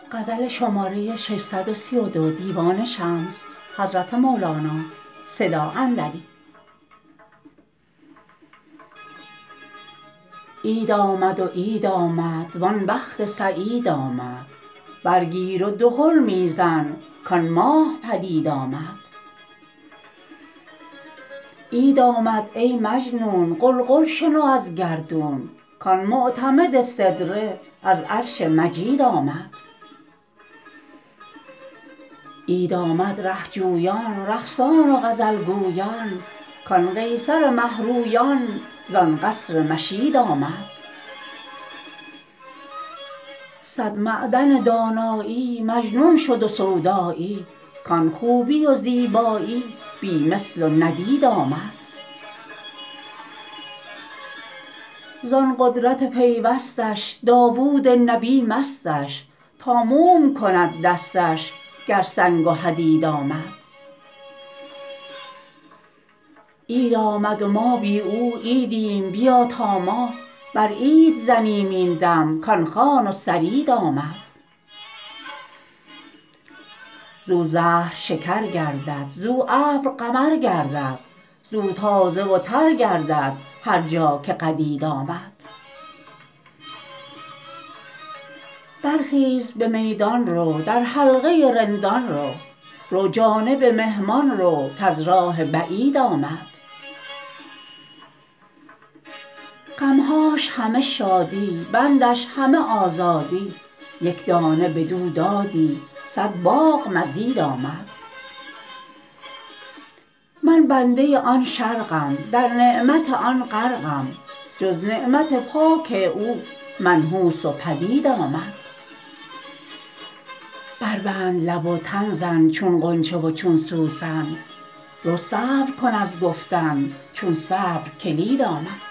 عید آمد و عید آمد وان بخت سعید آمد برگیر و دهل می زن کان ماه پدید آمد عید آمد ای مجنون غلغل شنو از گردون کان معتمد سدره از عرش مجید آمد عید آمد ره جویان رقصان و غزل گویان کان قیصر مه رویان زان قصر مشید آمد صد معدن دانایی مجنون شد و سودایی کان خوبی و زیبایی بی مثل و ندید آمد زان قدرت پیوستش داوود نبی مستش تا موم کند دستش گر سنگ و حدید آمد عید آمد و ما بی او عیدیم بیا تا ما بر عید زنیم این دم کان خوان و ثرید آمد زو زهر شکر گردد زو ابر قمر گردد زو تازه و تر گردد هر جا که قدید آمد برخیز به میدان رو در حلقه رندان رو رو جانب مهمان رو کز راه بعید آمد غم هاش همه شادی بندش همه آزادی یک دانه بدو دادی صد باغ مزید آمد من بنده آن شرقم در نعمت آن غرقم جز نعمت پاک او منحوس و پدید آمد بربند لب و تن زن چون غنچه و چون سوسن رو صبر کن از گفتن چون صبر کلید آمد